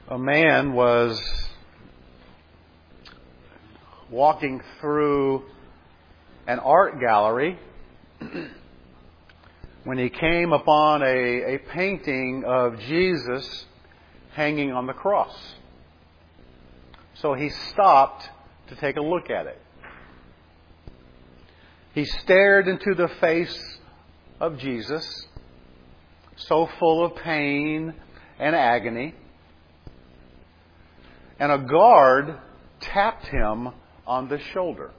A man was walking through an art gallery when he came upon a painting of Jesus hanging on the cross. So he stopped to take a look at it. He stared into the face of Jesus, so full of pain and agony. And a guard tapped him on the shoulder.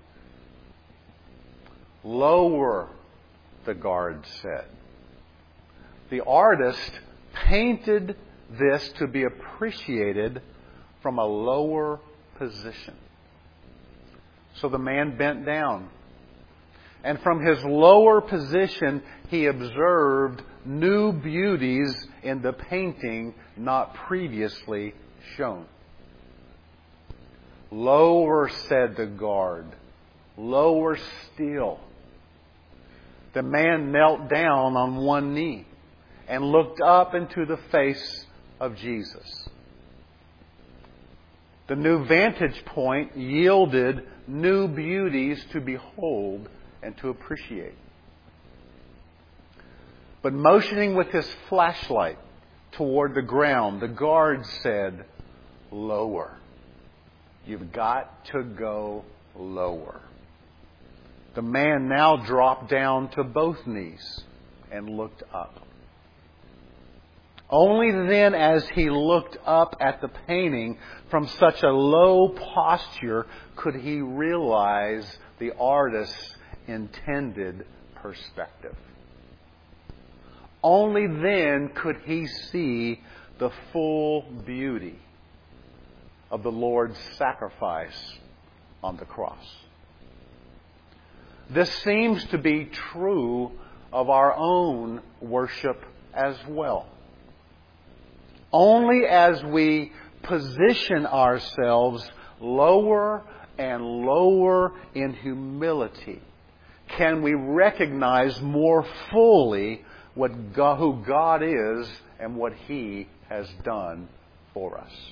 "Lower," the guard said. The artist painted this to be appreciated from a lower position. So the man bent down. And from his lower position, he observed new beauties in the painting not previously shown. "Lower," said the guard. "Lower still." The man knelt down on one knee and looked up into the face of Jesus. The new vantage point yielded new beauties to behold and to appreciate. But motioning with his flashlight toward the ground, the guard said, "Lower. You've got to go lower." The man now dropped down to both knees and looked up. Only then, as he looked up at the painting from such a low posture, could he realize the artist's intended perspective. Only then could he see the full beauty of the Lord's sacrifice on the cross. This seems to be true of our own worship as well. Only as we position ourselves lower and lower in humility can we recognize more fully who God is and what He has done for us.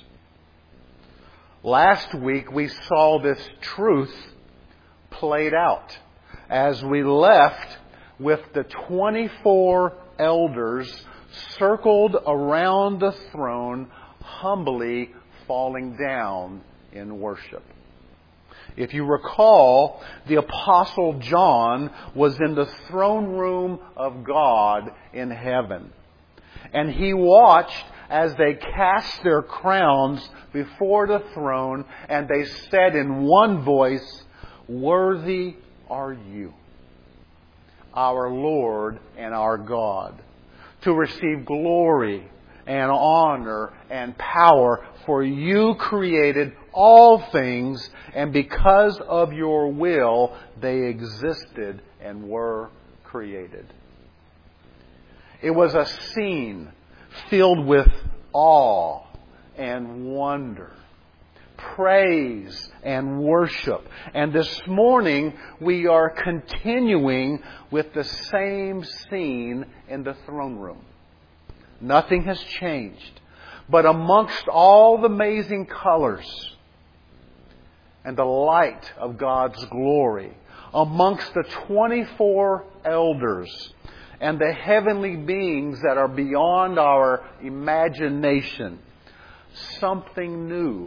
Last week we saw this truth played out as we left with the 24 elders circled around the throne, humbly falling down in worship. If you recall, the Apostle John was in the throne room of God in heaven. And he watched as they cast their crowns before the throne, and they said in one voice, "Worthy are you, our Lord and our God, to receive glory and honor and power, for you created all things, and because of your will they existed and were created." It was a scene filled with awe and wonder, praise and worship. And this morning we are continuing with the same scene in the throne room. Nothing has changed. But amongst all the amazing colors and the light of God's glory, amongst the 24 elders and the heavenly beings that are beyond our imagination, something new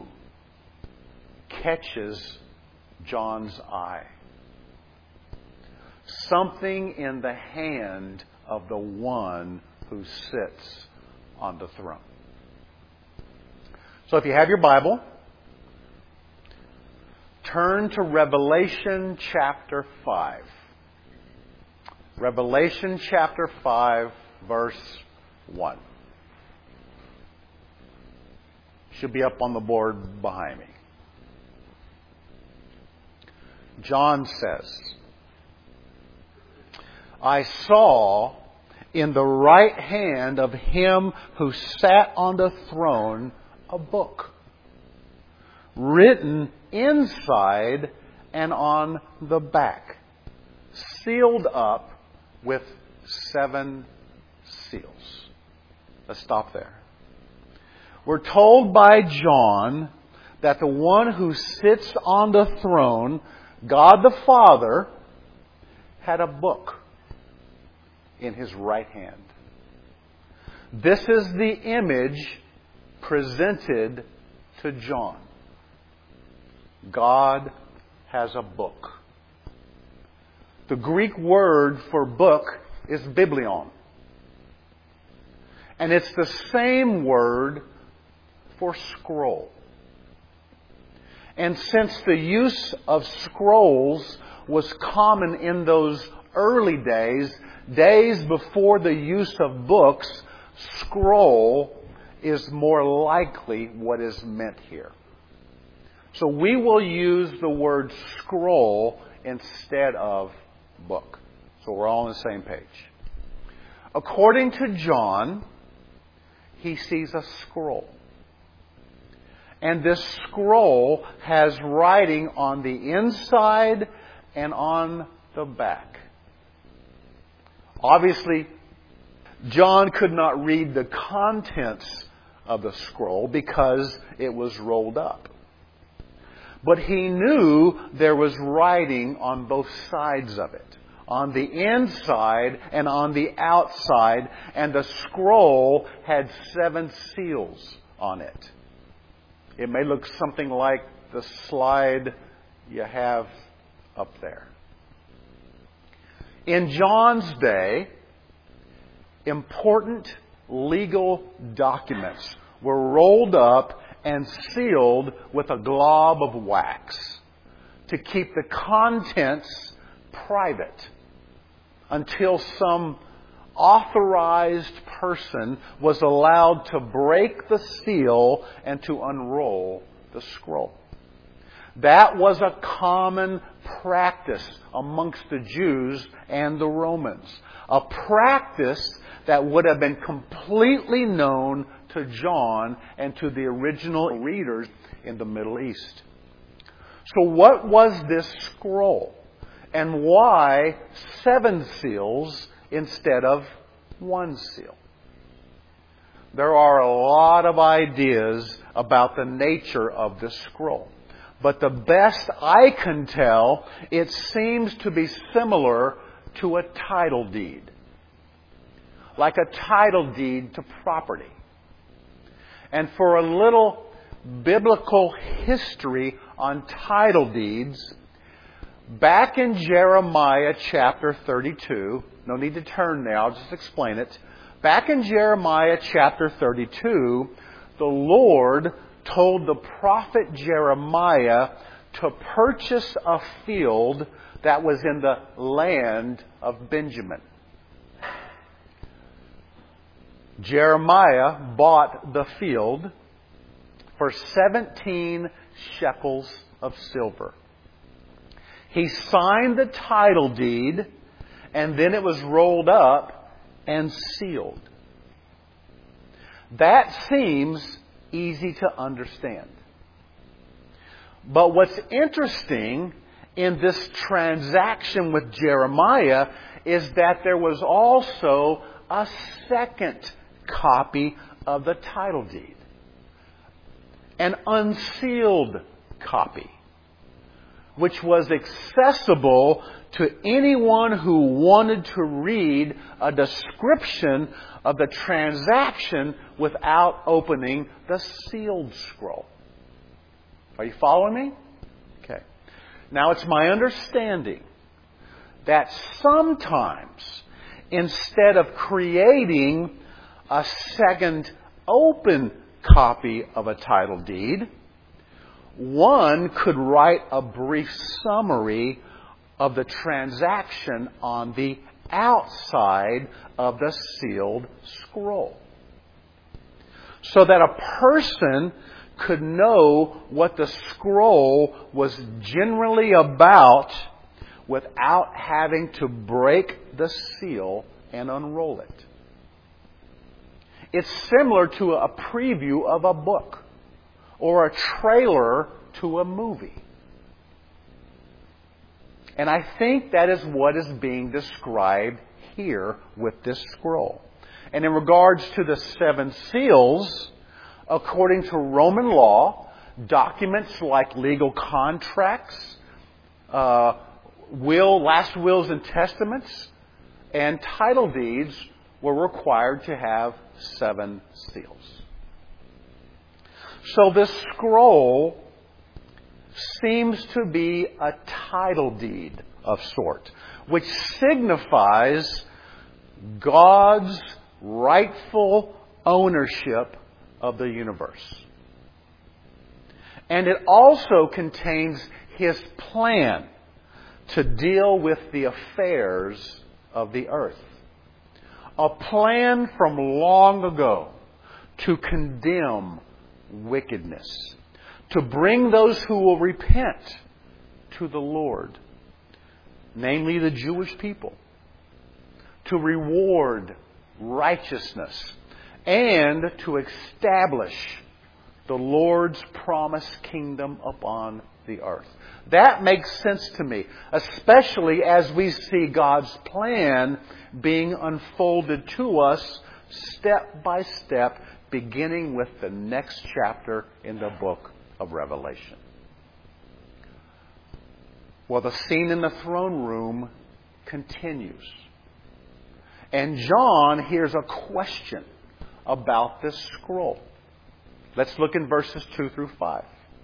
catches John's eye. Something in the hand of the one who sits on the throne. So if you have your Bible, turn to Revelation chapter 5. Revelation chapter 5, verse 1. Should be up on the board behind me. John says, "I saw in the right hand of him who sat on the throne a book, written inside and on the back, sealed up with 7 seals." Let's stop there. We're told by John that the one who sits on the throne, God the Father, had a book in his right hand. This is the image presented to John. God has a book. The Greek word for book is biblion. And it's the same word for scroll. And since the use of scrolls was common in those early days, days before the use of books, scroll is more likely what is meant here. So we will use the word scroll instead of book. So we're all on the same page. According to John, he sees a scroll. And this scroll has writing on the inside and on the back. Obviously, John could not read the contents of the scroll because it was rolled up. But he knew there was writing on both sides of it, on the inside and on the outside, and the scroll had 7 seals on it. It may look something like the slide you have up there. In John's day, important legal documents were rolled up and sealed with a glob of wax to keep the contents private until some authorized person was allowed to break the seal and to unroll the scroll. That was a common practice amongst the Jews and the Romans. A practice that would have been completely known to John and to the original readers in the Middle East. So what was this scroll? And why 7 seals instead of 1 seal? There are a lot of ideas about the nature of this scroll. But the best I can tell, it seems to be similar to a title deed. Like a title deed to property. And for a little biblical history on title deeds, back in Jeremiah chapter 32, no need to turn there, I'll just explain it. Back in Jeremiah chapter 32, the Lord told the prophet Jeremiah to purchase a field that was in the land of Benjamin. Jeremiah bought the field for 17 shekels of silver. He signed the title deed, and then it was rolled up and sealed. That seems easy to understand. But what's interesting in this transaction with Jeremiah is that there was also a second copy of the title deed. An unsealed copy, which was accessible to anyone who wanted to read a description of the transaction without opening the sealed scroll. Are you following me? Okay. Now it's my understanding that sometimes, instead of creating a second open copy of a title deed, one could write a brief summary of the transaction on the outside of the sealed scroll, so that a person could know what the scroll was generally about without having to break the seal and unroll it. It's similar to a preview of a book or a trailer to a movie. And I think that is what is being described here with this scroll. And in regards to the 7 seals, According to Roman law, documents like legal contracts, last wills and testaments, and title deeds were required to have 7 seals. So this scroll seems to be a title deed of sort, which signifies God's rightful ownership of the universe. And it also contains His plan to deal with the affairs of the earth. A plan from long ago to condemn wickedness, to bring those who will repent to the Lord, namely the Jewish people, to reward righteousness, and to establish the Lord's promised kingdom upon the earth. That makes sense to me, especially as we see God's plan being unfolded to us step by step, beginning with the next chapter in the book of Revelation. Well, the scene in the throne room continues. And John hears a question about this scroll. Let's look in verses 2 through 5.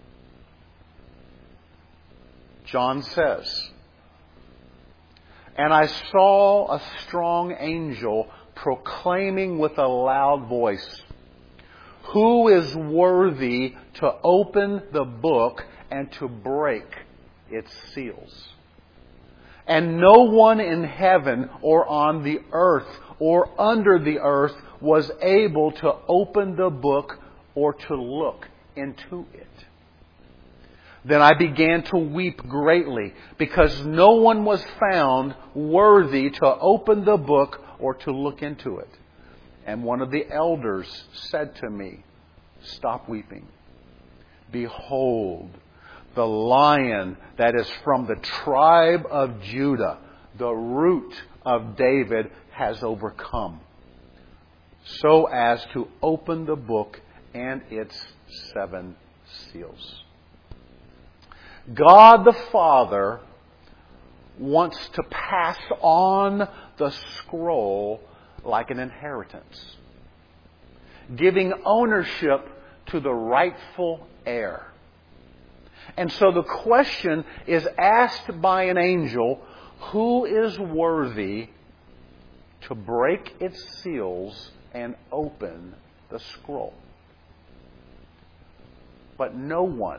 John says, "And I saw a strong angel proclaiming with a loud voice, 'Who is worthy to open the book and to break its seals?' And no one in heaven or on the earth or under the earth was able to open the book or to look into it. Then I began to weep greatly, because no one was found worthy to open the book or to look into it. And one of the elders said to me, 'Stop weeping. Behold, the Lion that is from the tribe of Judah, the Root of David, has overcome, so as to open the book and its 7 seals.'" God the Father wants to pass on the scroll like an inheritance, giving ownership to the rightful heir. And so the question is asked by an angel, who is worthy to break its seals and open the scroll? But no one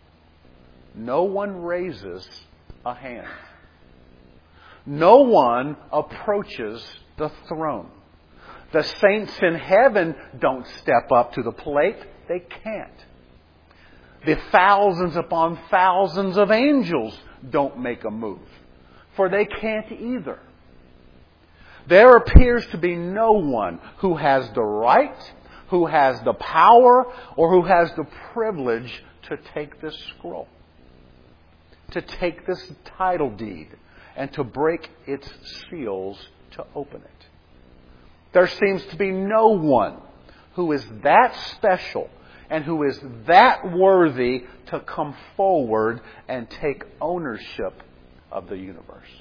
raises a hand. No one approaches the throne. The saints in heaven don't step up to the plate. They can't. The thousands upon thousands of angels don't make a move, for they can't either. There appears to be no one who has the right, who has the power, or who has the privilege to take this scroll, to take this title deed, and to break its seals to open it. There seems to be no one who is that special and who is that worthy to come forward and take ownership of the universe.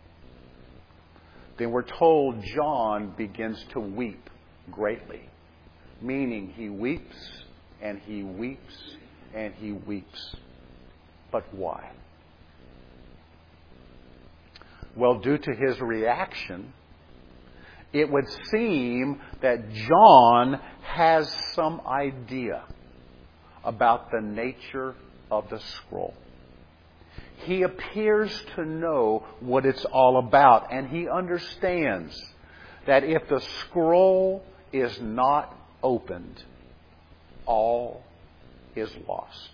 Then we're told John begins to weep greatly, meaning he weeps and he weeps and he weeps. But why? Well, due to his reaction, it would seem that John has some idea about the nature of the scroll. He appears to know what it's all about, and he understands that if the scroll is not opened, all is lost.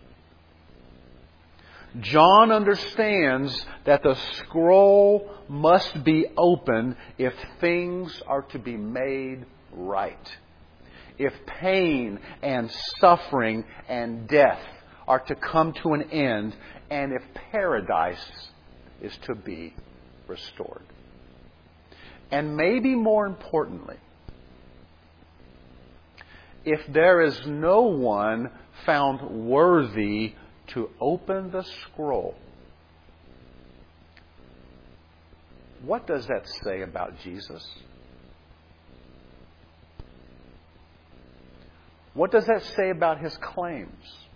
John understands that the scroll must be opened if things are to be made right. If pain and suffering and death are to come to an end, and if paradise is to be restored. And maybe more importantly, if there is no one found worthy to open the scroll, what does that say about Jesus? What does that say about His claims?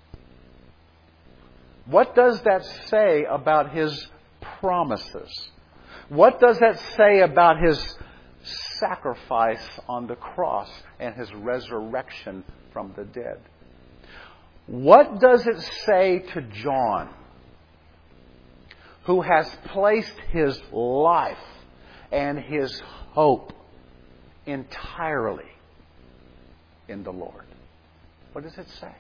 What does that say about His promises? What does that say about His sacrifice on the cross and His resurrection from the dead? What does it say to John, who has placed his life and his hope entirely in the Lord? What does it say?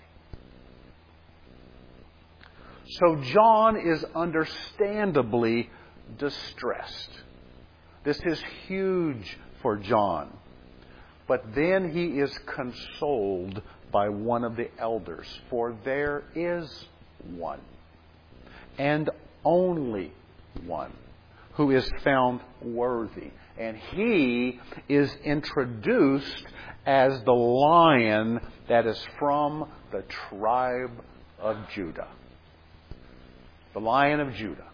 So John is understandably distressed. This is huge for John. But then he is consoled by one of the elders, for there is one, and only one, who is found worthy. And he is introduced as the Lion that is from the tribe of Judah. The Lion of Judah.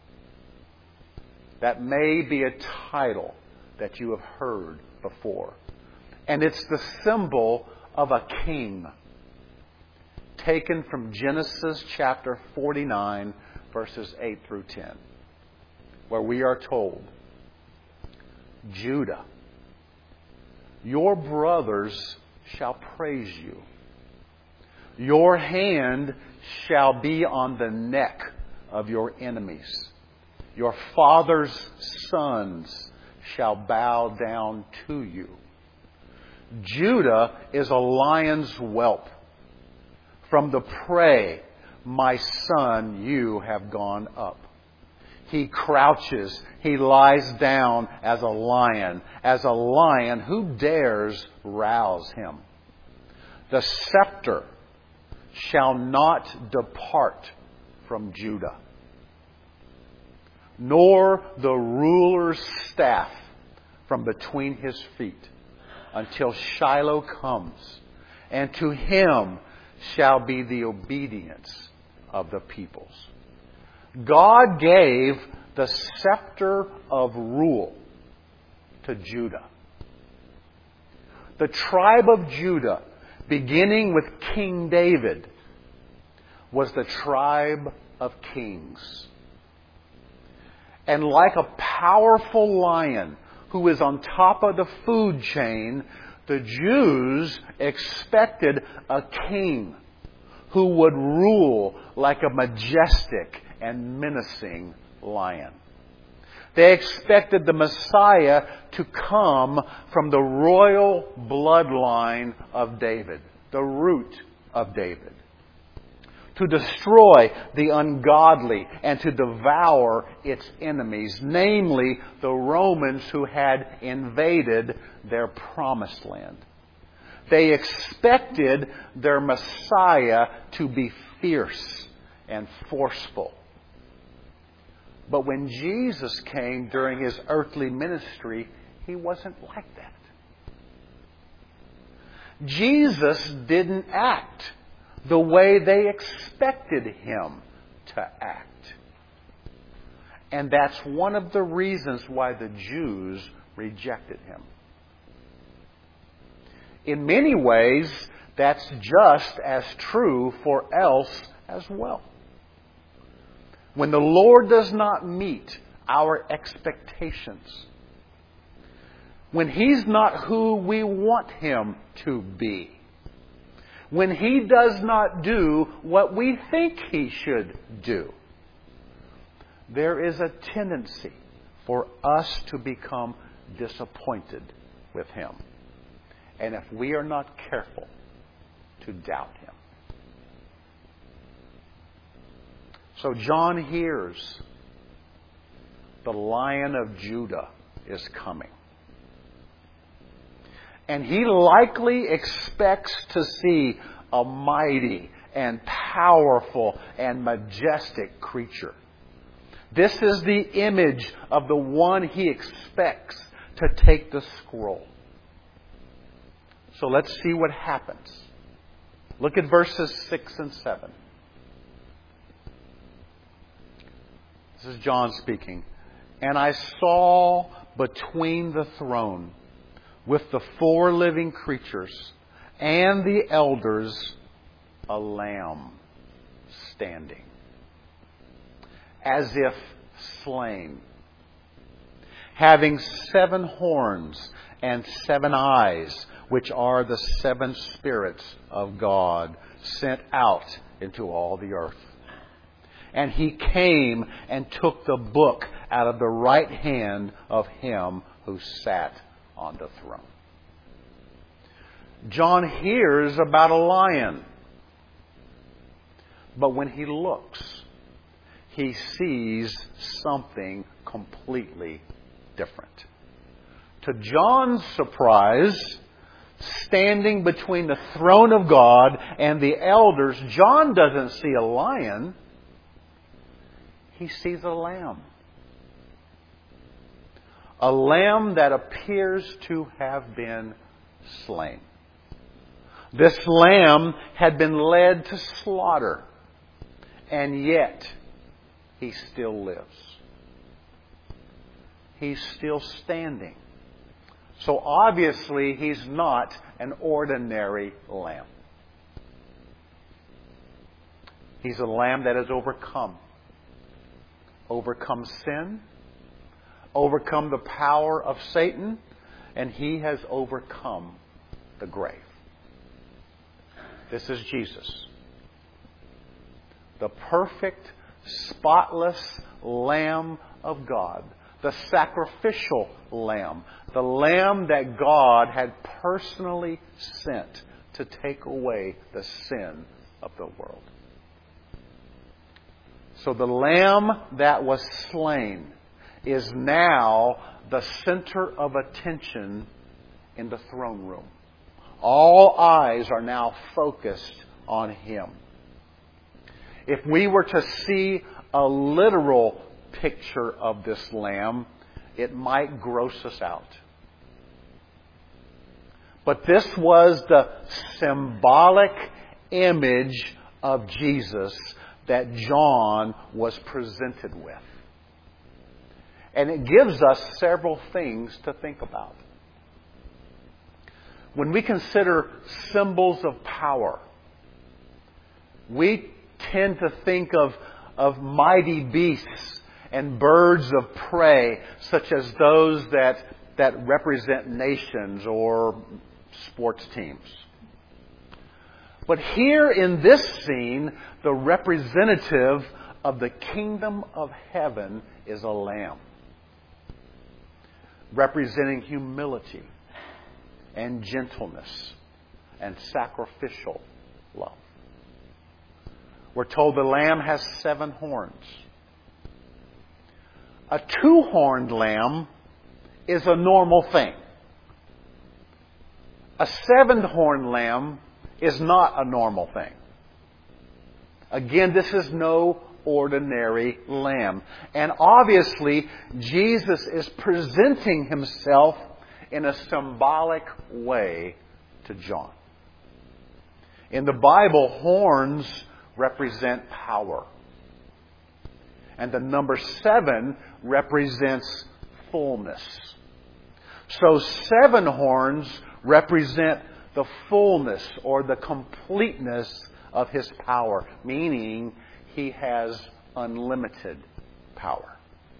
That may be a title that you have heard before. And it's the symbol of a king, taken from Genesis chapter 49, verses 8 through 10, where we are told, Judah, your brothers shall praise you. Your hand shall be on the neck of your enemies. Your father's sons shall bow down to you. Judah is a lion's whelp. From the prey, my son, you have gone up. He crouches, he lies down as a lion. Who dares rouse him? The scepter shall not depart from Judah, nor the ruler's staff from between his feet, until Shiloh comes, and to him shall be the obedience of the peoples. God gave the scepter of rule to Judah. The tribe of Judah, beginning with King David, was the tribe of kings. And like a powerful lion who is on top of the food chain, the Jews expected a king who would rule like a majestic and menacing lion. They expected the Messiah to come from the royal bloodline of David, the root of David, to destroy the ungodly and to devour its enemies, namely the Romans who had invaded their promised land. They expected their Messiah to be fierce and forceful. But when Jesus came during His earthly ministry, He wasn't like that. Jesus didn't act the way they expected Him to act. And that's one of the reasons why the Jews rejected Him. In many ways, that's just as true for else as well. When the Lord does not meet our expectations, when He's not who we want Him to be, when He does not do what we think He should do, there is a tendency for us to become disappointed with Him. And if we are not careful, to doubt Him. So John hears the Lion of Judah is coming. And he likely expects to see a mighty and powerful and majestic creature. This is the image of the one he expects to take the scroll. So let's see what happens. Look at verses 6 and 7. This is John speaking. And I saw between the throne with the 4 living creatures and the elders a lamb standing, as if slain, having 7 horns and 7 eyes, which are the 7 spirits of God sent out into all the earth. And he came and took the book out of the right hand of him who sat on the throne. John hears about a lion. But when he looks, he sees something completely different. To John's surprise, standing between the throne of God and the elders, John doesn't see a lion. He sees a lamb. A lamb that appears to have been slain. This lamb had been led to slaughter, and yet he still lives. He's still standing. So obviously he's not an ordinary lamb. He's a lamb that has overcome sin, overcome the power of Satan, and he has overcome the grave. This is Jesus. The perfect, spotless Lamb of God. The sacrificial Lamb. The Lamb that God had personally sent to take away the sin of the world. So the Lamb that was slain is now the center of attention in the throne room. All eyes are now focused on Him. If we were to see a literal picture of this Lamb, it might gross us out. But this was the symbolic image of Jesus that John was presented with. And it gives us several things to think about. When we consider symbols of power, we tend to think of mighty beasts and birds of prey, such as those that represent nations or sports teams. But here in this scene, the representative of the kingdom of heaven is a lamb, representing humility and gentleness and sacrificial love. We're told the lamb has 7 horns. A 2-horned lamb is a normal thing. A 7-horned lamb is not a normal thing. Again, this is no ordinary lamb. And obviously, Jesus is presenting Himself in a symbolic way to John. In the Bible, horns represent power. And the number 7 represents fullness. So 7 horns represent the fullness or the completeness of His power, meaning He has unlimited power.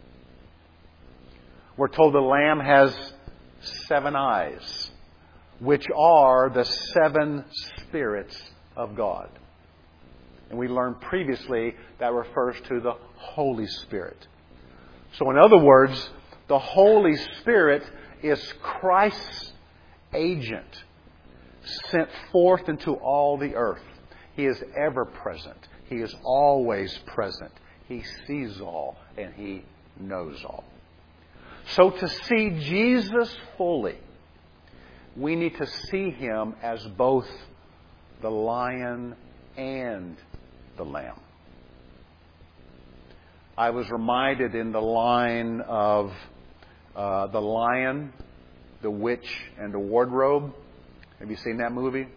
We're told the Lamb has 7 eyes, which are the 7 spirits of God. And we learned previously that refers to the Holy Spirit. So in other words, the Holy Spirit is Christ's agent sent forth into all the earth. He is ever present. He is always present. He sees all and He knows all. So to see Jesus fully, we need to see Him as both the lion and the lamb. I was reminded in the line of the lion, the witch, and the wardrobe. Have you seen that movie?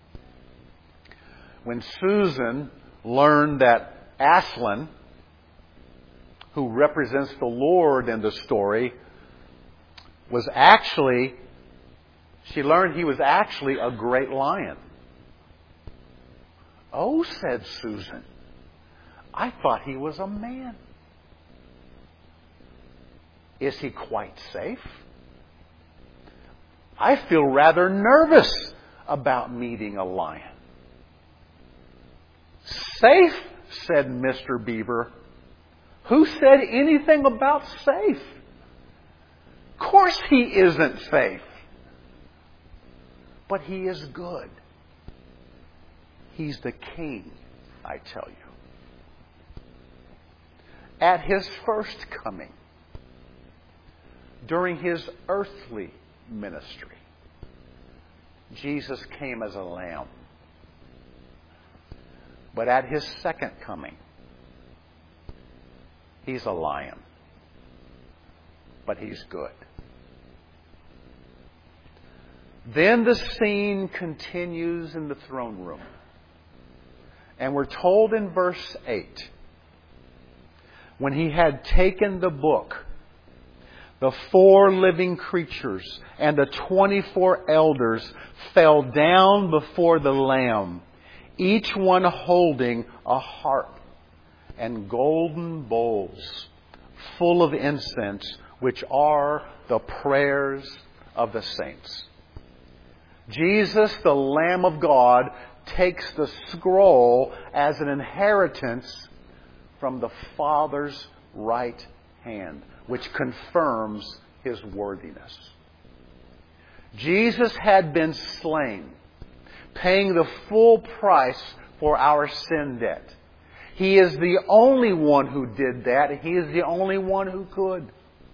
When Susan learned that Aslan, who represents the Lord in the story, she learned he was actually a great lion. "Oh," said Susan, "I thought he was a man. Is he quite safe? I feel rather nervous about meeting a lion." "Safe?" said Mr. Beaver. "Who said anything about safe? Of course he isn't safe. But he is good. He's the king, I tell you." At his first coming, during his earthly ministry, Jesus came as a lamb. But at his second coming, he's a lion. But he's good. Then the scene continues in the throne room. And we're told in verse 8, when he had taken the book, the 4 living creatures and the 24 elders fell down before the Lamb, each one holding a harp and golden bowls full of incense, which are the prayers of the saints. Jesus, the Lamb of God, takes the scroll as an inheritance from the Father's right hand, which confirms his worthiness. Jesus had been slain, paying the full price for our sin debt. He is the only one who did that. He is the only one who could.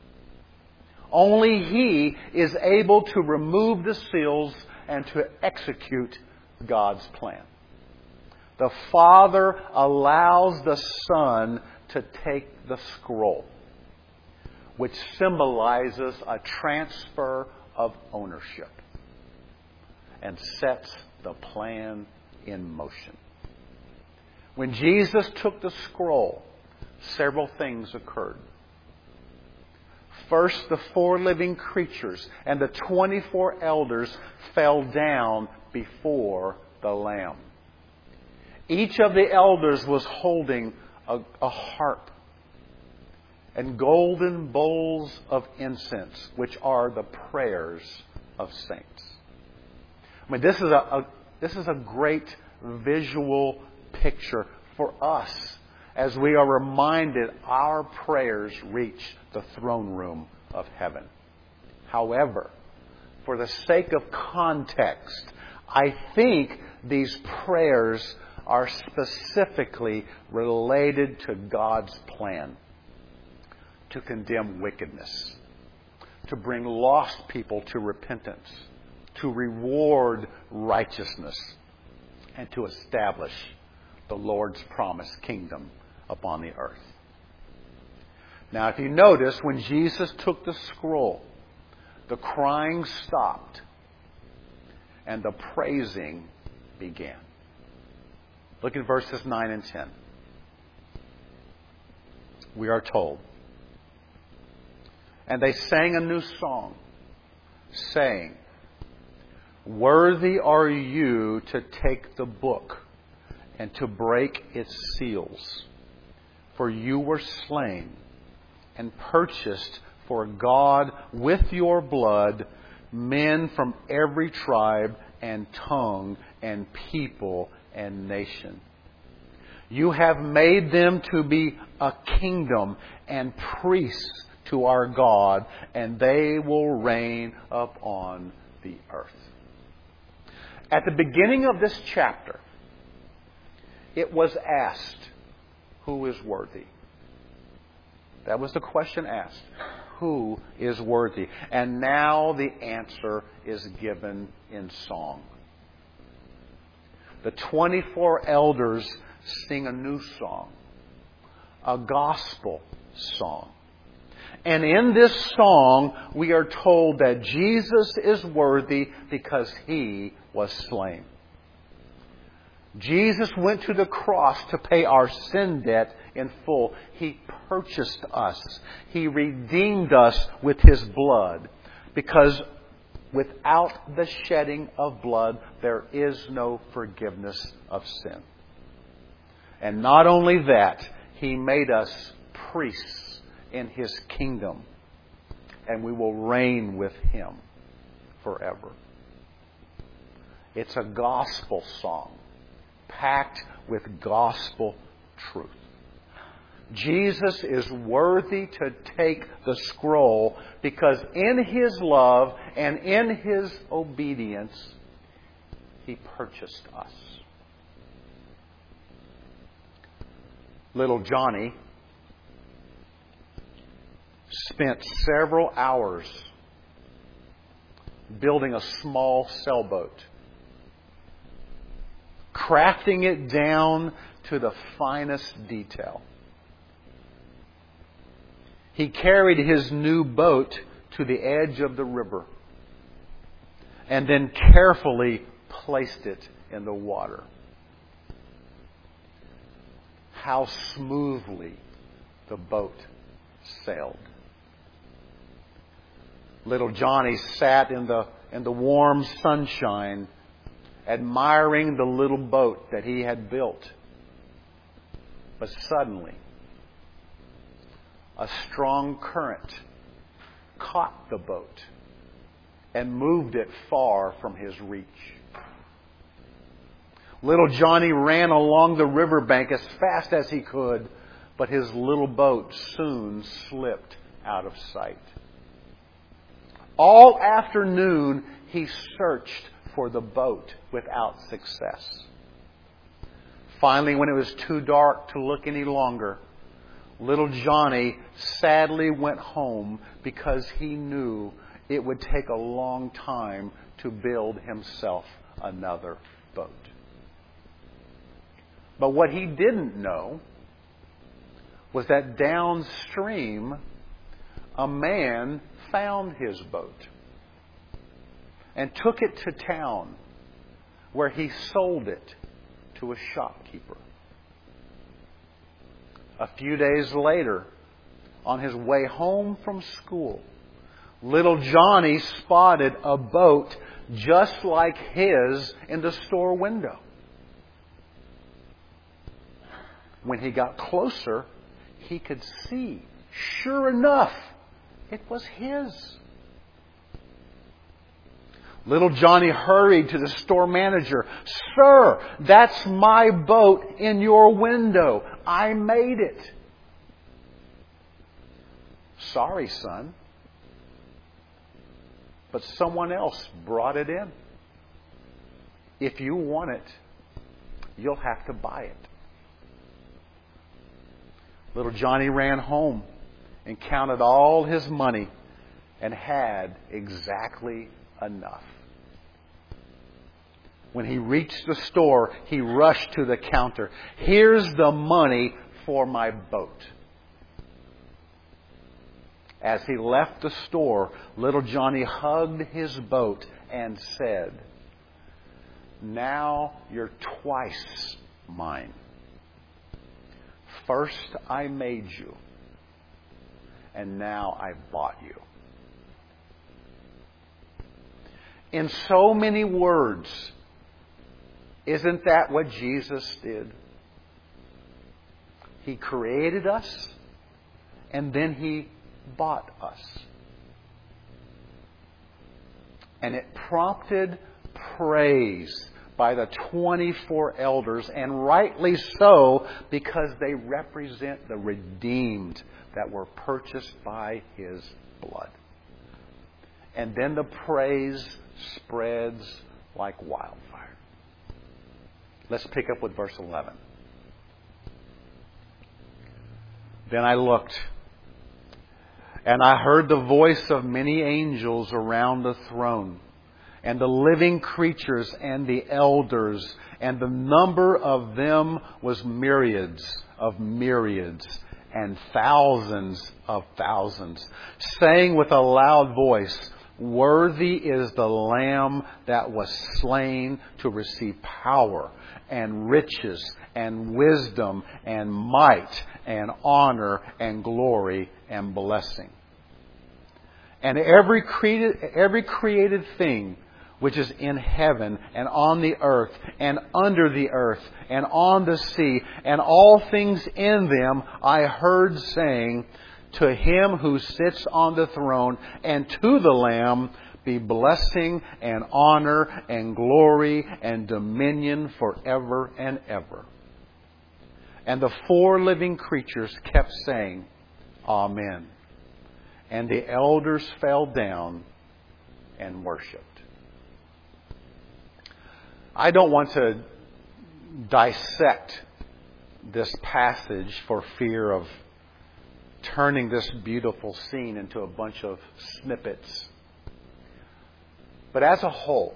Only He is able to remove the seals and to execute God's plan. The Father allows the Son to take the scroll, which symbolizes a transfer of ownership, and sets the plan in motion. When Jesus took the scroll, several things occurred. First, the 4 living creatures and the 24 elders fell down before the Lamb. Each of the elders was holding a harp and golden bowls of incense, which are the prayers of saints. I mean, this is a great visual picture for us as we are reminded our prayers reach the throne room of heaven. However, for the sake of context, I think these prayers are specifically related to God's plan to condemn wickedness, to bring lost people to repentance, to reward righteousness, and to establish the Lord's promised kingdom upon the earth. Now, if you notice, when Jesus took the scroll, the crying stopped and the praising began. Look at verses 9 and 10. We are told, "And they sang a new song, saying, 'Worthy are you to take the book and to break its seals. For you were slain and purchased for God with your blood men from every tribe and tongue and people and nation. You have made them to be a kingdom and priests to our God, and they will reign upon the earth.'" At the beginning of this chapter, it was asked, who is worthy? That was the question asked. Who is worthy? And now the answer is given in song. The 24 elders sing a new song, a gospel song. And in this song, we are told that Jesus is worthy because He was slain. Jesus went to the cross to pay our sin debt in full. He purchased us. He redeemed us with His blood. Because without the shedding of blood, there is no forgiveness of sin. And not only that, He made us priests in His kingdom. And we will reign with Him forever. It's a gospel song, packed with gospel truth. Jesus is worthy to take the scroll because in His love and in His obedience, He purchased us. Little Johnny spent several hours building a small sailboat, crafting it down to the finest detail. He carried his new boat to the edge of the river and then carefully placed it in the water. How smoothly the boat sailed. Little Johnny sat in the warm sunshine, admiring the little boat that he had built. But suddenly, a strong current caught the boat and moved it far from his reach. Little Johnny ran along the riverbank as fast as he could, but his little boat soon slipped out of sight. All afternoon, he searched for the boat without success. Finally, when it was too dark to look any longer, little Johnny sadly went home because he knew it would take a long time to build himself another boat. But what he didn't know was that downstream, a man found his boat and took it to town, where he sold it to a shopkeeper. A few days later, on his way home from school, little Johnny spotted a boat just like his in the store window. When he got closer, he could see, sure enough, it was his. Little Johnny hurried to the store manager. "Sir, that's my boat in your window. I made it." "Sorry, son, but someone else brought it in. If you want it, you'll have to buy it." Little Johnny ran home and counted all his money and had exactly enough. When he reached the store, he rushed to the counter. "Here's the money for my boat." As he left the store, little Johnny hugged his boat and said, "Now you're twice mine. First I made you, and now I bought you." In so many words, isn't that what Jesus did? He created us, and then He bought us. And it prompted praise by the 24 elders, and rightly so, because they represent the redeemed that were purchased by His blood. And then the praise spreads like wildfire. Let's pick up with verse 11. "Then I looked, and I heard the voice of many angels around the throne, and the living creatures and the elders, and the number of them was myriads of myriads and thousands of thousands, saying with a loud voice, "Worthy is the Lamb that was slain to receive power and riches and wisdom and might and honor and glory and blessing." And every created thing which is in heaven and on the earth and under the earth and on the sea and all things in them, I heard saying, "To Him who sits on the throne and to the Lamb be blessing and honor and glory and dominion forever and ever." And the 4 living creatures kept saying, "Amen." And the elders fell down and worshipped. I don't want to dissect this passage for fear of turning this beautiful scene into a bunch of snippets. But as a whole,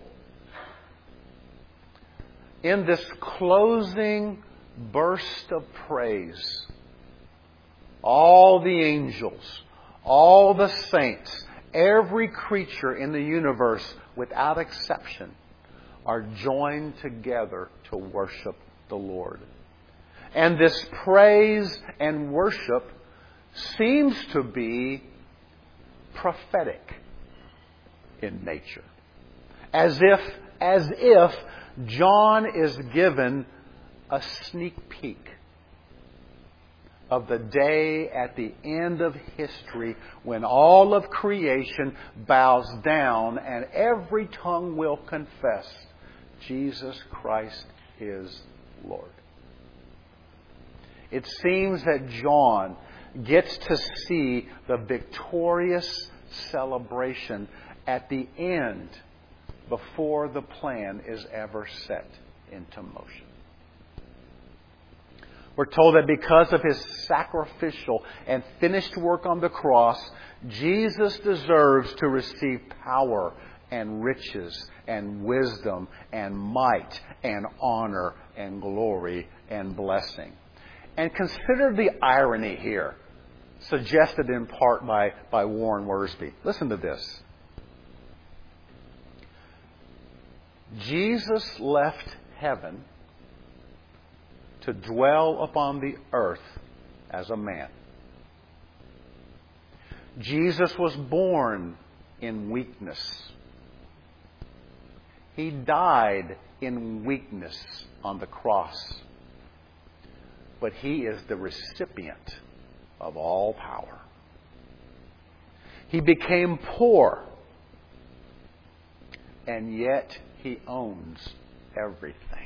in this closing burst of praise, all the angels, all the saints, every creature in the universe without exception are joined together to worship the Lord. And this praise and worship seems to be prophetic in nature. As if John is given a sneak peek of the day at the end of history when all of creation bows down and every tongue will confess Jesus Christ is Lord. It seems that John gets to see the victorious celebration at the end before the plan is ever set into motion. We're told that because of His sacrificial and finished work on the cross, Jesus deserves to receive power and riches and wisdom and might and honor and glory and blessing. And consider the irony here, suggested in part by Warren Wiersbe. Listen to this. Jesus left heaven to dwell upon the earth as a man. Jesus was born in weakness. He died in weakness on the cross. But He is the recipient of all power. He became poor, and yet He owns everything.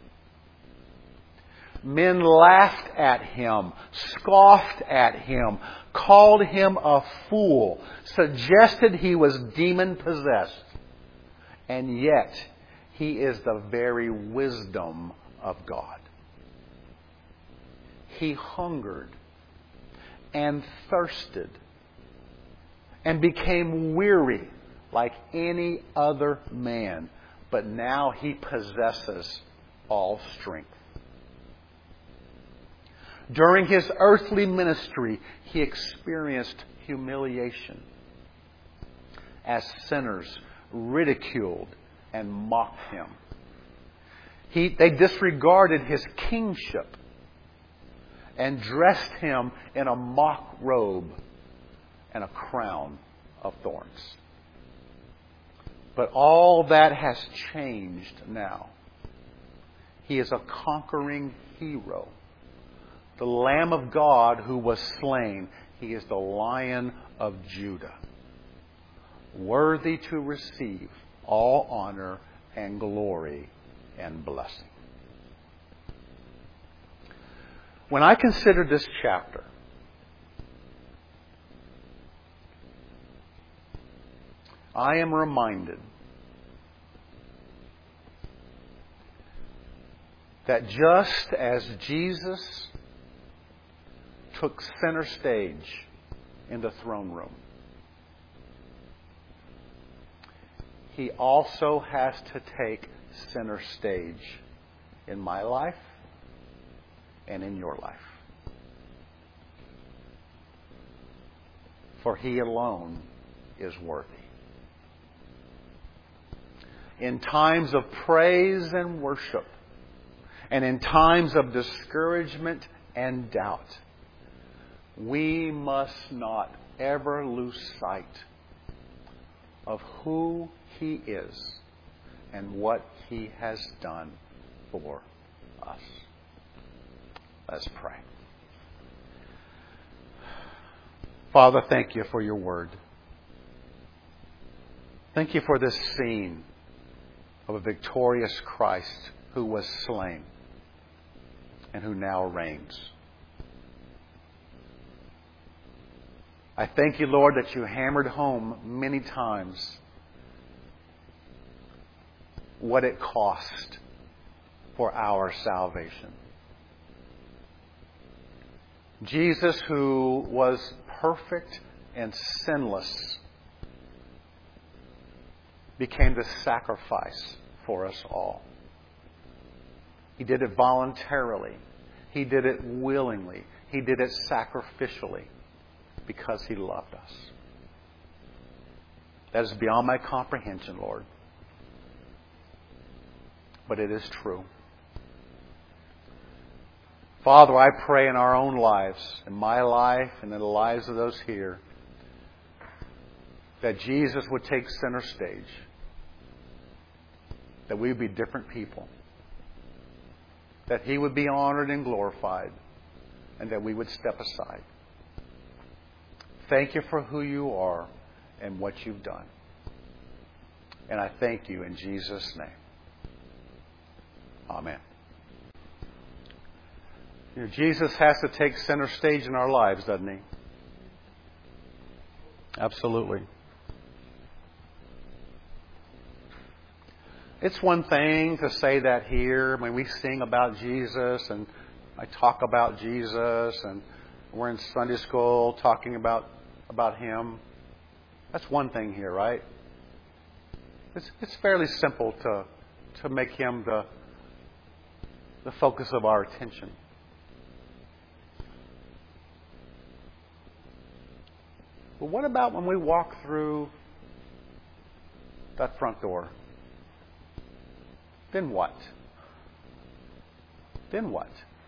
Men laughed at Him, scoffed at Him, called Him a fool, suggested He was demon-possessed. And yet, He is the very wisdom of God. He hungered and thirsted and became weary like any other man. But now He possesses all strength. During His earthly ministry, He experienced humiliation as sinners ridiculed and mocked Him. They disregarded His kingship and dressed Him in a mock robe and a crown of thorns. But all that has changed now. He is a conquering hero. The Lamb of God who was slain. He is the Lion of Judah. Worthy to receive all honor and glory and blessing. When I consider this chapter, I am reminded that just as Jesus took center stage in the throne room, He also has to take center stage in my life and in your life. for He alone is worthy. In times of praise and worship, and in times of discouragement and doubt, we must not ever lose sight of who He is and what He has done for us. Let's pray. Father, thank You for Your word. Thank You for this scene of a victorious Christ who was slain and who now reigns. I thank You, Lord, that You hammered home many times what it cost for our salvation. Jesus, who was perfect and sinless, became the sacrifice for us all. He did it voluntarily. He did it willingly. He did it sacrificially because He loved us. That is beyond my comprehension, Lord. But it is true. Father, I pray in our own lives, in my life and in the lives of those here, that Jesus would take center stage. That we would be different people. That He would be honored and glorified. And that we would step aside. Thank You for who You are and what You've done. And I thank You in Jesus' name. Amen. You know, Jesus has to take center stage in our lives, doesn't He? Absolutely. It's one thing to say that here when we sing about Jesus and I talk about Jesus and we're in Sunday school talking about Him. That's one thing here, right? It's fairly simple to make Him the focus of our attention. But what about when we walk through that front door? Then what? Then what?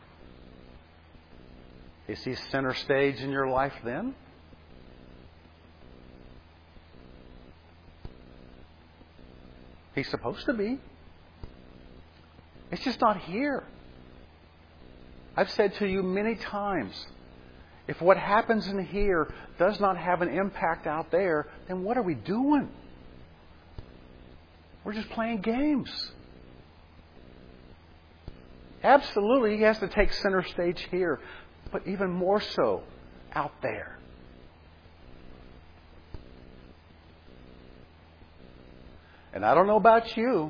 Is He center stage in your life then? He's supposed to be. It's just not here. I've said to you many times, if what happens in here does not have an impact out there, then what are we doing? We're just playing games. Absolutely, He has to take center stage here, but even more so out there. And I don't know about you,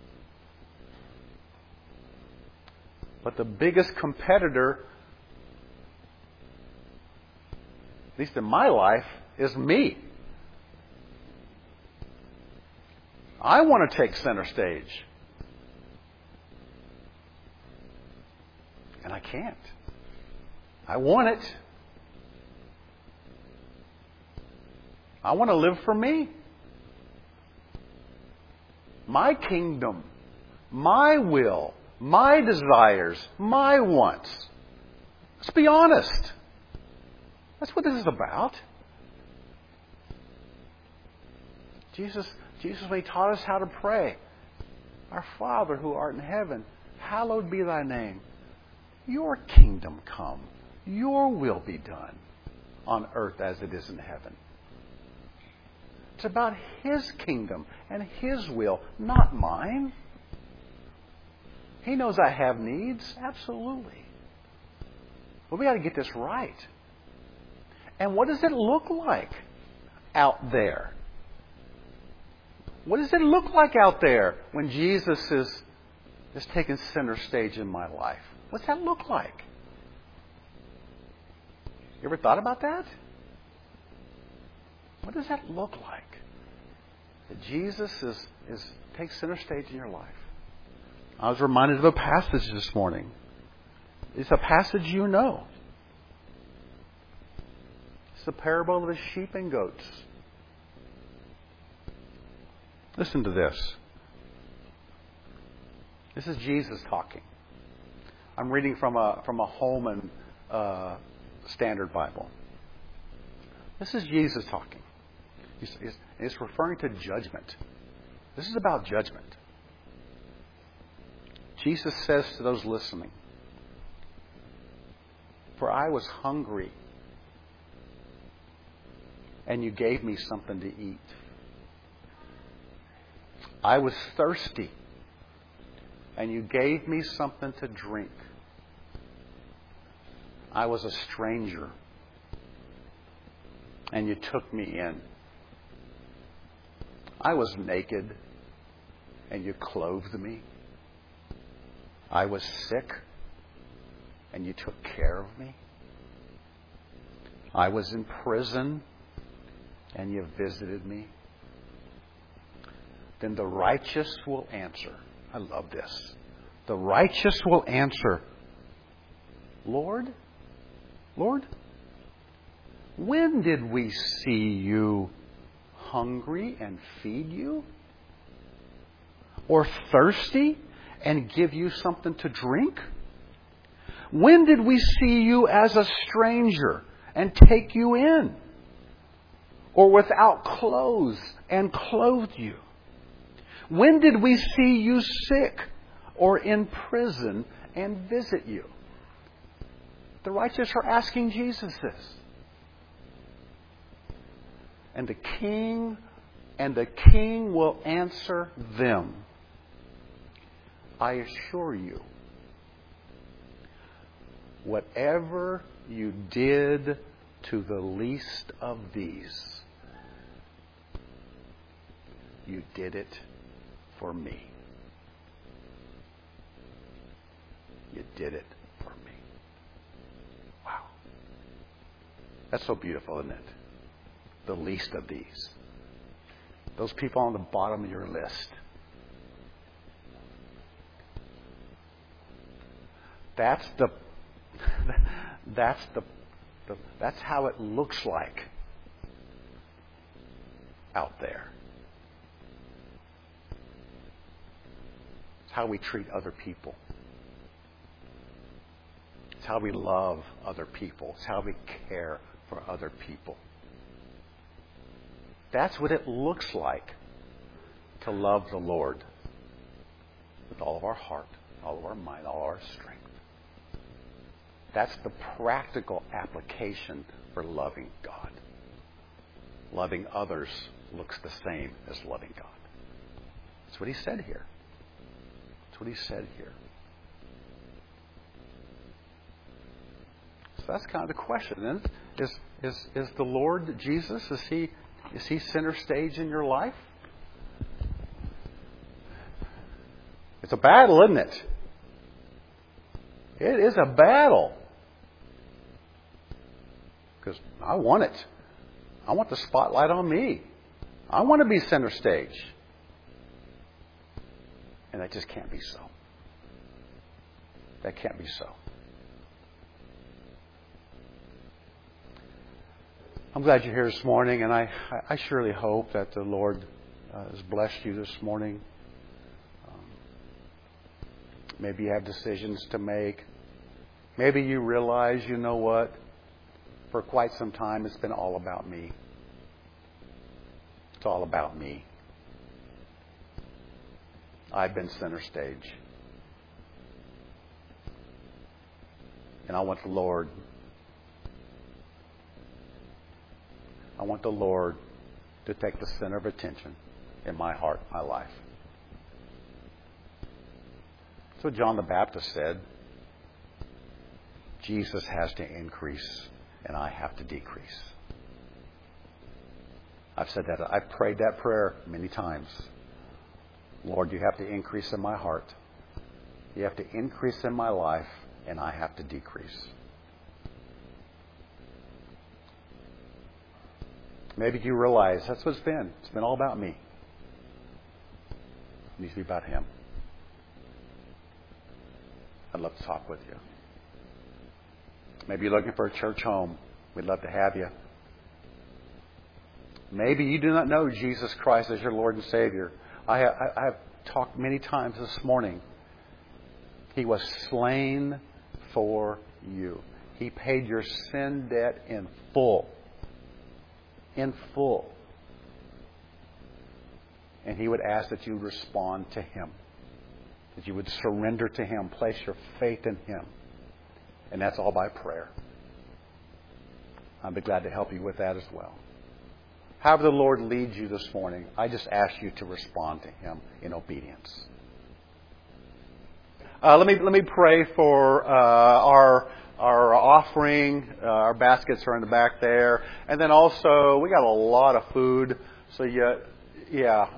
but the biggest competitor, at least in my life, is me. I want to take center stage. And I can't. I want it. I want to live for me. My kingdom, my will, my desires, my wants. Let's be honest. That's what this is about. Jesus, when He taught us how to pray, Our Father who art in heaven, hallowed be Thy name. Your kingdom come. Your will be done on earth as it is in heaven. It's about His kingdom and His will, not mine. He knows I have needs. Absolutely. But we got to get this right. And what does it look like out there? What does it look like out there when Jesus is taking center stage in my life? What's that look like? You ever thought about that? What does that look like? That Jesus takes center stage in your life. I was reminded of a passage this morning. It's a passage you know. It's the parable of the sheep and goats. Listen to this. This is Jesus talking. I'm reading from a Holman Standard Bible. This is Jesus talking. He's referring to judgment. This is about judgment. Jesus says to those listening, "For I was hungry, and you gave me something to eat. I was thirsty, and you gave me something to drink. I was a stranger, and you took me in. I was naked, and you clothed me. I was sick, and you took care of me. I was in prison, and you visited me." Then the righteous will answer. I love this. The righteous will answer, "Lord, Lord, when did we see you hungry and feed you? Or thirsty and give you something to drink? When did we see you as a stranger and take you in? Or without clothes and clothe you? When did we see you sick or in prison and visit you?" The righteous are asking Jesus this. And the king will answer them, "I assure you, whatever you did to the least of these, you did it for me." You did it for me. Wow. That's so beautiful, isn't it? The least of these. Those people on the bottom of your list. That's how it looks like out there. It's how we treat other people. It's how we love other people. It's how we care for other people. That's what it looks like to love the Lord with all of our heart, all of our mind, all of our strength. That's the practical application for loving God. Loving others looks the same as loving God. That's what he said here. That's what he said here. So that's kind of the question. And is the Lord Jesus, is he center stage in your life? It's a battle, isn't it? It is a battle. Because I want it. I want the spotlight on me. I want to be center stage. And that just can't be so. That can't be so. I'm glad you're here this morning, and I surely hope that the Lord has blessed you this morning. Maybe you have decisions to make. Maybe you realize, you know what? For quite some time, it's been all about me. It's all about me. I've been center stage. And I want the Lord to take the center of attention in my heart, my life. That's what John the Baptist said. Jesus has to increase and I have to decrease. I've said that. I've prayed that prayer many times. Lord, you have to increase in my heart. You have to increase in my life, and I have to decrease. Maybe you realize that's what it's been. It's been all about me. It needs to be about Him. I'd love to talk with you. Maybe you're looking for a church home. We'd love to have you. Maybe you do not know Jesus Christ as your Lord and Savior. I have talked many times this morning. He was slain for you. He paid your sin debt in full. In full. And He would ask that you respond to Him. That you would surrender to Him. Place your faith in Him. And that's all by prayer. I'd be glad to help you with that as well. However the Lord leads you this morning, I just ask you to respond to Him in obedience. Let me pray for our offering. Our baskets are in the back there, and then also we got a lot of food. So it's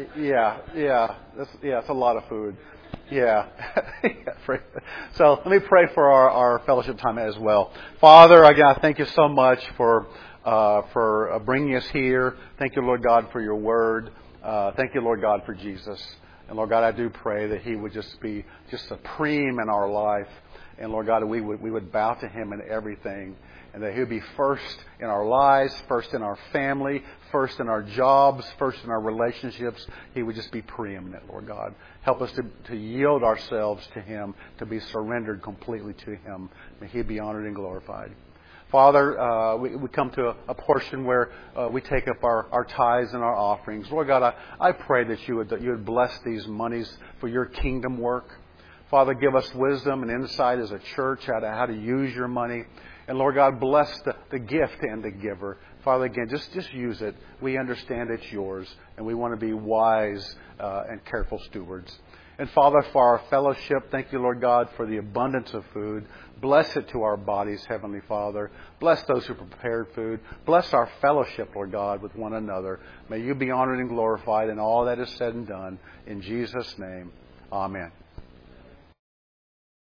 a lot of food. Yeah. So let me pray for our fellowship time as well. Father, again, I thank you so much for bringing us here. Thank you, Lord God, for your word. Thank you, Lord God, for Jesus. And Lord God, I do pray that He would just be supreme in our life. And Lord God, we would bow to Him in everything. And that He would be first in our lives, first in our family, first in our jobs, first in our relationships. He would just be preeminent, Lord God. Help us to yield ourselves to Him, to be surrendered completely to Him. May He be honored and glorified. Father, we come to a portion where we take up our tithes and our offerings. Lord God, I pray that you would bless these monies for your kingdom work. Father, give us wisdom and insight as a church how to use your money. And Lord God, bless the gift and the giver. Father, again, just use it. We understand it's yours, and we want to be wise and careful stewards. And Father, for our fellowship, thank you, Lord God, for the abundance of food. Bless it to our bodies, Heavenly Father. Bless those who prepared food. Bless our fellowship, Lord God, with one another. May you be honored and glorified in all that is said and done. In Jesus' name, amen.